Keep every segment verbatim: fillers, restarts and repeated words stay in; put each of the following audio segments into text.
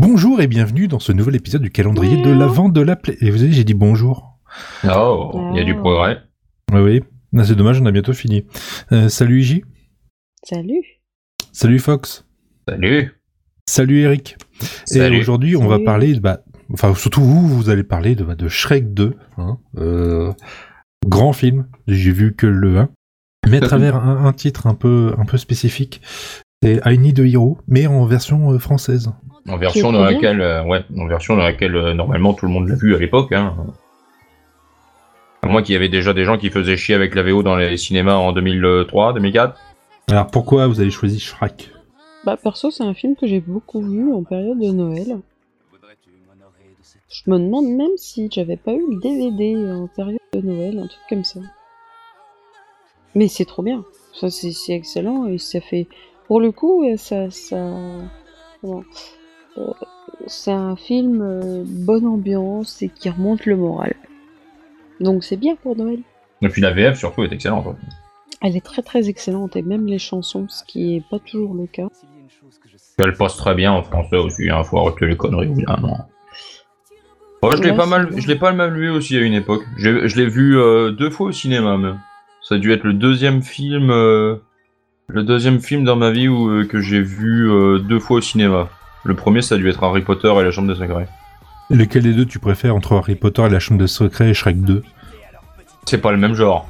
Bonjour et bienvenue dans ce nouvel épisode du calendrier de l'Avent de la Play. Et vous avez, j'ai dit bonjour. Oh, il y a du progrès. Oui, oui. Ah, c'est dommage, on a bientôt fini. Euh, salut Iji. Salut. Salut Fox. Salut. Salut Eric. Salut. Et aujourd'hui, on Salut. va parler, bah, enfin surtout vous, vous allez parler de, de Shrek deux. Hein, euh, grand film, j'ai vu que le un. Mais à travers un, un titre un peu, un peu spécifique. C'est I Need a Hero, mais en version euh, française. En version dans laquelle, euh, ouais, en version dans laquelle euh, normalement tout le monde l'a vu à l'époque. Hein. À moins qu'il y avait déjà des gens qui faisaient chier avec la V O dans les cinémas en deux mille trois, deux mille quatre. Alors pourquoi vous avez choisi Shrek ? Bah perso, c'est un film que j'ai beaucoup vu en période de Noël. Je me demande même si j'avais pas eu le D V D en période de Noël, un truc comme ça. Mais c'est trop bien. Ça, c'est, c'est excellent et ça fait... Pour le coup, ça... ça... Comment euh, c'est un film euh, bonne ambiance et qui remonte le moral. Donc c'est bien pour Noël. Et puis la V F surtout est excellente. Ouais. Elle est très très excellente et même les chansons, ce qui est pas toujours le cas. Elle passe très bien en français aussi. Il hein, faut arrêter les conneries au bout d'un moment. Ouais, je l'ai Ouais, pas c'est mal, vrai. je l'ai pas mal vu aussi à une époque. J'ai- je l'ai vu euh, deux fois au cinéma même. Ça a dû être le deuxième film, euh, le deuxième film dans ma vie où, euh, que j'ai vu euh, deux fois au cinéma. Le premier, ça a dû être Harry Potter et la Chambre des Secrets. Lequel des deux tu préfères entre Harry Potter et la Chambre des Secrets et Shrek deux ? C'est pas le même genre.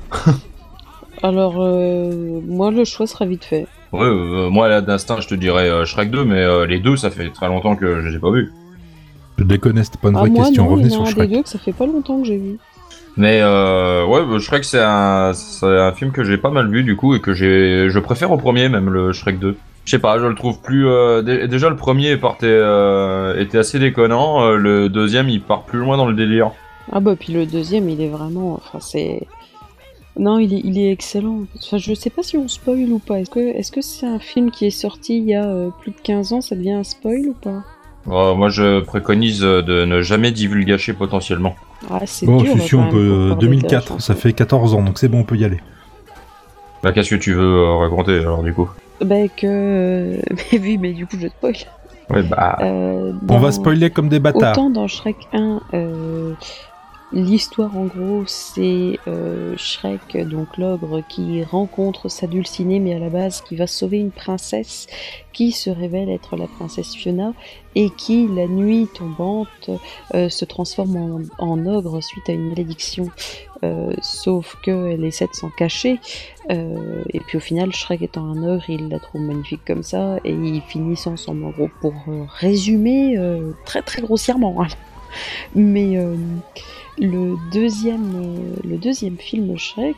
Alors, euh, moi, le choix sera vite fait. Ouais, euh, moi là d'instinct je te dirais euh, Shrek deux, mais euh, les deux ça fait très longtemps que je les ai pas vus. Je déconne, c'était pas une Ah, vraie moi, question, non, revenez il y en sur a un des Shrek. deux que ça fait pas longtemps que j'ai vu. Mais euh, ouais, bah, Shrek c'est un, c'est un film que j'ai pas mal vu du coup et que j'ai, je préfère au premier même le Shrek deux. Je sais pas, je le trouve plus. Euh, dé- déjà le premier partait, euh, était assez déconnant, euh, le deuxième il part plus loin dans le délire. Ah bah, puis le deuxième, il est vraiment... Enfin, c'est... Non, il est, il est excellent. Enfin, je sais pas si on spoil ou pas. Est-ce que, est-ce que c'est un film qui est sorti il y a euh, plus de quinze ans, ça devient un spoil ou pas? Euh, moi je préconise euh, de ne jamais divulgacher potentiellement. Ah, c'est Bon, dur, si, là, si, quand on même, peut. pour euh, parler deux mille de la quatre, ça chanson. fait quatorze ans, donc c'est bon, on peut y aller. Bah qu'est-ce que tu veux euh, raconter alors du coup? Bah, que... euh, Mais oui, mais du coup, je spoil. Ouais bah. Euh, On va dans- spoiler comme des bâtards. Autant dans Shrek un, euh, l'histoire en gros c'est euh, Shrek, donc l'ogre, qui rencontre sa dulcinée, mais à la base qui va sauver une princesse qui se révèle être la princesse Fiona et qui, la nuit tombante, euh, se transforme en, en ogre suite à une malédiction. Euh, sauf qu'elle essaie de s'en cacher, euh, et puis au final Shrek étant un ogre il la trouve magnifique comme ça et ils finissent ensemble en gros, pour euh, résumer euh, très très grossièrement hein. Mais euh, le deuxième euh, le deuxième film Shrek,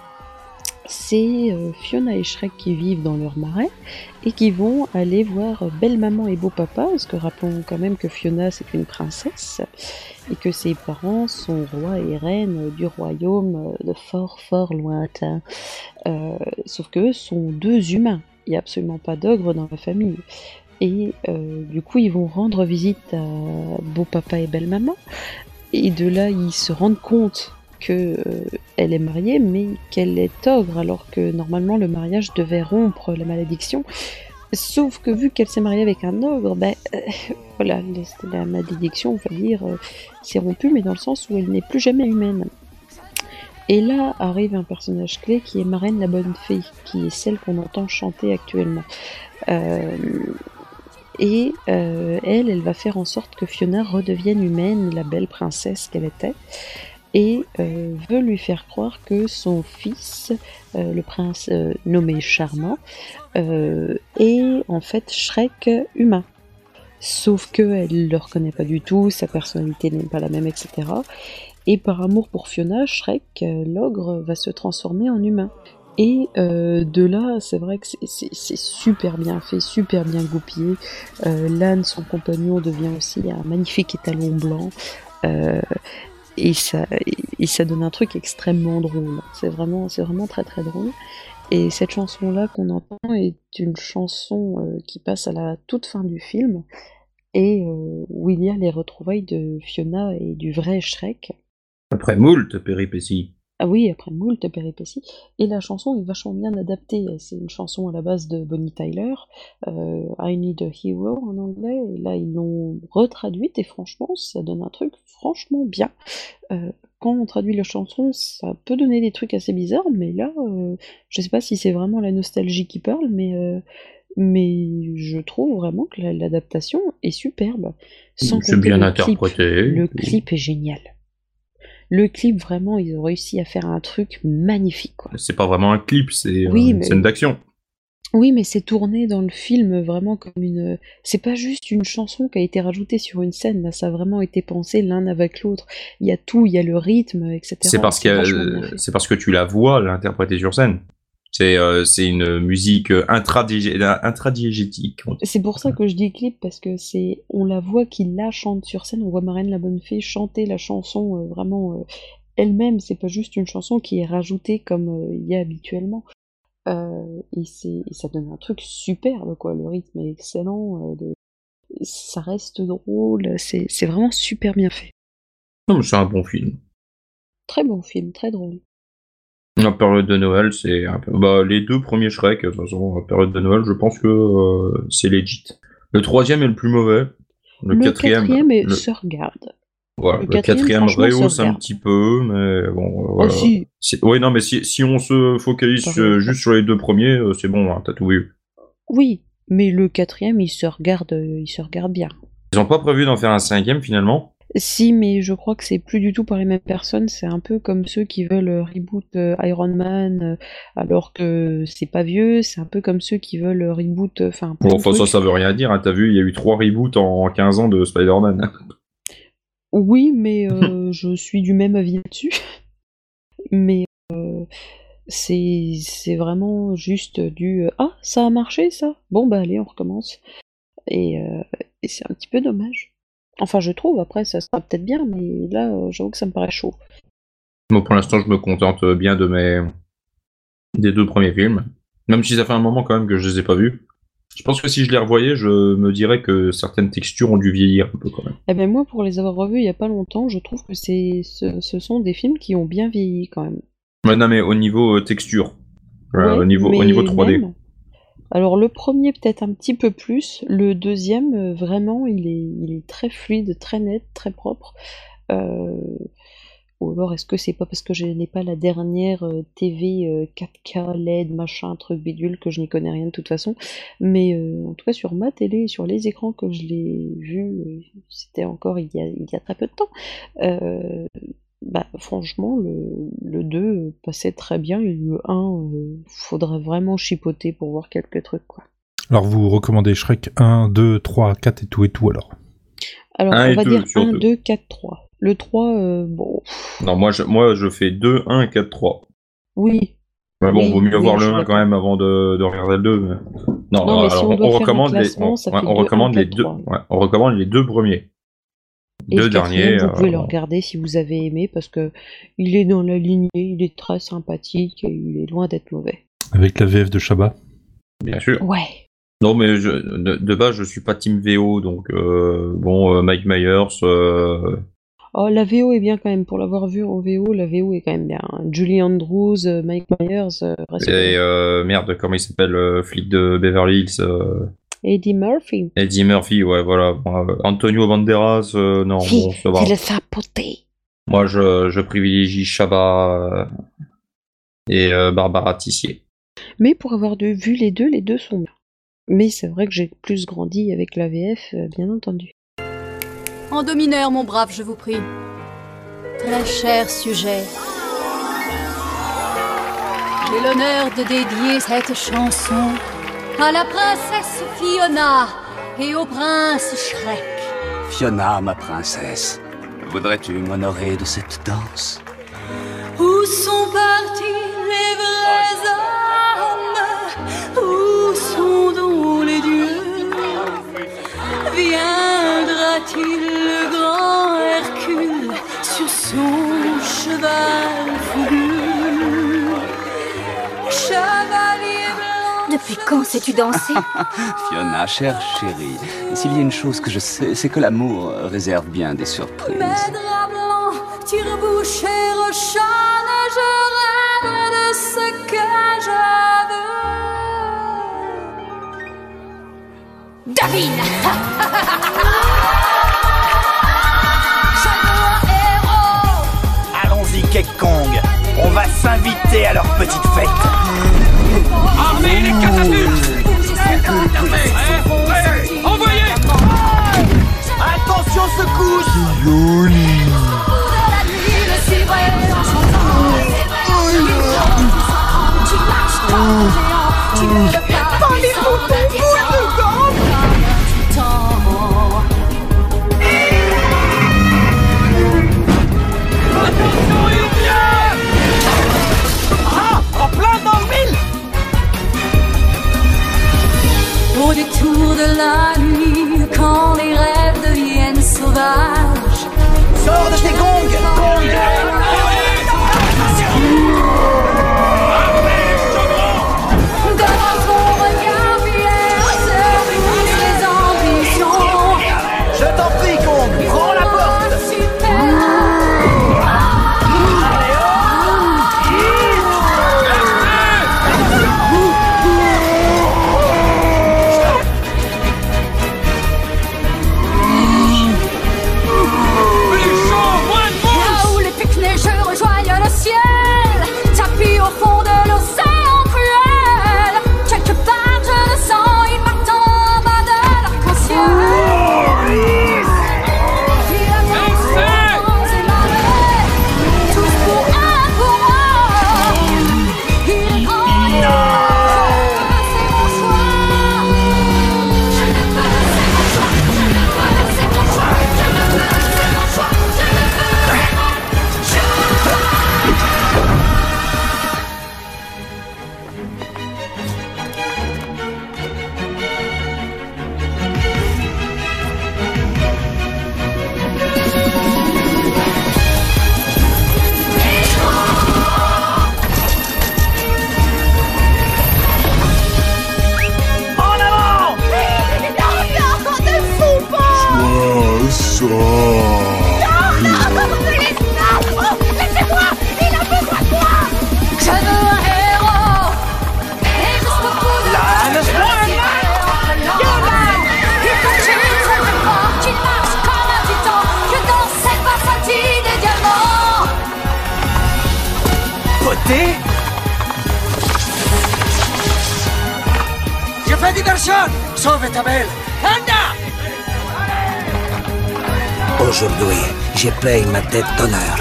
c'est euh, Fiona et Shrek qui vivent dans leur marais et qui vont aller voir Belle Maman et Beau Papa, parce que rappelons quand même que Fiona c'est une princesse et que ses parents sont rois et reines du royaume de fort fort lointain. Euh, sauf que eux sont deux humains, il n'y a absolument pas d'ogre dans la famille. Et euh, du coup ils vont rendre visite à Beau Papa et Belle Maman, et de là ils se rendent compte que euh, elle est mariée mais qu'elle est ogre, alors que normalement le mariage devait rompre la malédiction. Sauf que vu qu'elle s'est mariée avec un ogre, ben euh, voilà, la, la malédiction, on va dire, euh, s'est rompue, mais dans le sens où elle n'est plus jamais humaine. Et là arrive un personnage clé qui est Marraine la Bonne Fée, qui est celle qu'on entend chanter actuellement. Euh, et euh, elle, elle va faire en sorte que Fiona redevienne humaine, la belle princesse qu'elle était, et euh, veut lui faire croire que son fils, euh, le prince euh, nommé Charmant, euh, est en fait Shrek humain. Sauf qu'elle le reconnaît pas du tout, sa personnalité n'est pas la même, et cetera. Et par amour pour Fiona, Shrek, euh, l'ogre, va se transformer en humain. Et euh, de là, c'est vrai que c'est, c'est, c'est super bien fait, super bien goupillé. Euh, L'âne, son compagnon, devient aussi un magnifique étalon blanc. Euh, et, ça, et ça donne un truc extrêmement drôle. C'est vraiment, c'est vraiment très très drôle. Et cette chanson-là qu'on entend est une chanson euh, qui passe à la toute fin du film, et euh, où il y a les retrouvailles de Fiona et du vrai Shrek. Après moult péripéties. Ah oui, après moult péripéties. Et la chanson est vachement bien adaptée. C'est une chanson à la base de Bonnie Tyler, euh, I Need a Hero en anglais. Et là, ils l'ont retraduite et franchement, ça donne un truc franchement bien. Euh, quand on traduit la chanson, ça peut donner des trucs assez bizarres, mais là, euh, je sais pas si c'est vraiment la nostalgie qui parle, mais, euh, mais je trouve vraiment que la- l'adaptation est superbe. Sans C'est compter bien le clip. interprété. Le clip est génial. Le clip, vraiment, ils ont réussi à faire un truc magnifique, quoi. C'est pas vraiment un clip, c'est euh, Oui, une mais- scène d'action. Oui, mais c'est tourné dans le film vraiment comme une. C'est pas juste une chanson qui a été rajoutée sur une scène, là, ça a vraiment été pensé l'un avec l'autre. Il y a tout, il y a le rythme, et cetera. C'est parce, C'est vachement bien que fait. c'est parce que tu la vois l'interpréter sur scène. C'est euh, c'est une musique euh, intradigé- intradiégétique. C'est pour ça que je dis clip, parce que c'est. On la voit qui la chante sur scène, on voit Marraine la Bonne Fée chanter la chanson euh, vraiment euh, elle-même, c'est pas juste une chanson qui est rajoutée comme euh, il y a habituellement. Euh, et, c'est, et ça donne un truc superbe, quoi. Le rythme est excellent, euh, le- ça reste drôle, c'est, c'est vraiment super bien fait. Non, mais c'est un bon film. Très bon film, très drôle. La période de Noël, c'est un peu... bah, les deux premiers Shrek, de toute façon, la période de Noël, je pense que euh, c'est legit. Le troisième est le plus mauvais. Le, Le quatrième, quatrième est- le, se regarde. voilà, le le quatrième, quatrième franchement, se rehausse un regarde. petit peu, mais bon, euh, Oh voilà. si, Si- Ouais, non, mais si, si on se focalise Pareil. sur- juste sur les deux premiers, euh, c'est bon, hein, t'as tout vu. oui, mais le quatrième, il se regarde, euh, il se regarde bien. Ils ont pas prévu d'en faire un cinquième finalement. Si, mais je crois que c'est plus du tout par les mêmes personnes. C'est un peu comme ceux qui veulent euh, reboot euh, Iron Man, euh, alors que c'est pas vieux. C'est un peu comme ceux qui veulent euh, reboot, euh, enfin, plein Bon, de enfin, ça, trucs. ça veut rien dire, hein, t'as vu, il y a eu trois reboots en, en quinze ans de Spider-Man. Oui, mais euh, je suis du même avis là-dessus. Mais euh, c'est c'est vraiment juste du euh, ah, ça a marché ça. Bon bah allez, on recommence. Et, euh, et c'est un petit peu dommage. Enfin, je trouve. Après, ça sera peut-être bien, mais là, euh, j'avoue que ça me paraît chaud. Moi, pour l'instant, je me contente bien de mes des deux premiers films. Même si ça fait un moment quand même que je les ai pas vus. Je pense que si je les revoyais, je me dirais que certaines textures ont dû vieillir un peu quand même. Eh ben moi, pour les avoir revus il y a pas longtemps, je trouve que c'est ce, ce sont des films qui ont bien vieilli quand même. Ouais, non, mais au niveau euh, texture. Euh, Ouais, au, niveau, au mais niveau trois D. même. Alors le premier peut-être un petit peu plus, le deuxième euh, vraiment il est, il est très fluide, très net, très propre. Euh, Ou alors est-ce que c'est pas parce que je n'ai pas la dernière euh, T V euh, quatre K L E D machin truc bidule que je n'y connais rien de toute façon. Mais euh, en tout cas sur ma télé, sur les écrans que je l'ai vu, euh, c'était encore il y a, il y a très peu de temps. Euh, bah franchement le, le deux passait très bien et le un euh, faudrait vraiment chipoter pour voir quelques trucs quoi. Alors vous recommandez Shrek un, deux, trois, quatre et tout et tout alors. Alors Un on et va deux, dire un, surtout. deux, quatre, trois. Le trois, euh, bon, Non, moi je, moi, je fais deux, un, quatre, trois. oui. Mais bon, Oui, vaut mieux oui, voir je le suis un quand d'accord. même avant de, de regarder le deux. Mais... Non, Non, mais si alors on on, doit on faire un recommande les, classement, on, ça ouais, fait on deux, recommande un, les quatre, deux. trois. Ouais, on recommande les deux premiers. Et Deux le quatrième, derniers. vous pouvez le euh, regarder si vous avez aimé, parce que il est dans la lignée, il est très sympathique et il est loin d'être mauvais. Avec la V F de Chabat. Bien sûr. Ouais. Non, mais je, de, de base, je suis pas team V O, donc euh, bon, euh, Mike Myers. Euh, Oh, la V O est bien quand même, pour l'avoir vu en V O, la V O est quand même bien. Julie Andrews, euh, Mike Myers, euh, reste et euh, merde, comment il s'appelle, le flic de Beverly Hills. Euh, Eddie Murphy. Eddie Murphy, ouais, voilà. Bon, euh, Antonio Banderas, euh, non, Si, bon, ça va. c'est le sapoté. Moi, je, je privilégie Chabat euh, et euh, Barbara Tissier. Mais pour avoir de, vu les deux, les deux sont bien. Mais c'est vrai que j'ai plus grandi avec la V F, euh, bien entendu. En do mineur, mon brave, je vous prie. Très cher sujet. J'ai l'honneur de dédier cette chanson à la princesse Fiona et au prince Shrek. Fiona, ma princesse, voudrais-tu m'honorer de cette danse? Où sont partis les vrais hommes? Où sont donc les dieux? Viendra-t-il le grand Hercule sur son cheval fougueux? Chevalier blanc. Depuis quand sais-tu danser? Fiona, chère chérie, s'il y a une chose que je sais, c'est que l'amour réserve bien des surprises. Mes draps blancs, tire-bouches et Rochane, je rêve de ce que je veux. Devine. Je veux un héros. Allons-y, Cake Kong. On va s'inviter à leur petite fête. Armez les catapultes. Envoyez. Attention, secousse. Joli. La nuit, le cibré en chantant. Tu marches comme un géant. Tu ne le pas. Pas les boutons boules de gomme. Attention, il vient. Ah, en plein dans le mille. Au détour de la nuit, quand les rêves deviennent sauvages. Sors de tes gongs, Kong. Devant ton regard fier, se brisent les ambitions. Je t'en prie, Kong, prends la porte. Super. Là où les pics neigeux rejoignent le ciel, tapis au fond de l'océan cruel. Quelque part je le sens, ils partent en bas de l'arc-en-ciel. Diamants et marées, tous pour un courant. Il est grand et c'est mon choix. Je ne peux, c'est mon choix. Je ne peux, c'est mon choix. Je ne peux, c'est mon choix. Je ne En avant. Je veux un héros. Et jusqu'au bout de Là, le soin. Il faut que je te crois qu'il marche comme un titan. Que dans cette basse scintille des diamants. Poté. Je fais diversion. Sauve ta belle. Anna. Aujourd'hui, je paye ma dette d'honneur.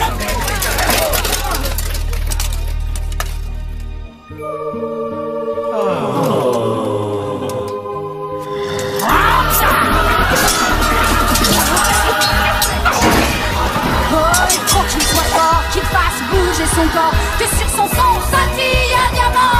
Oh, il faut qu'il soit fort, qu'il fasse bouger son corps. Que sur son front scintille un diamant.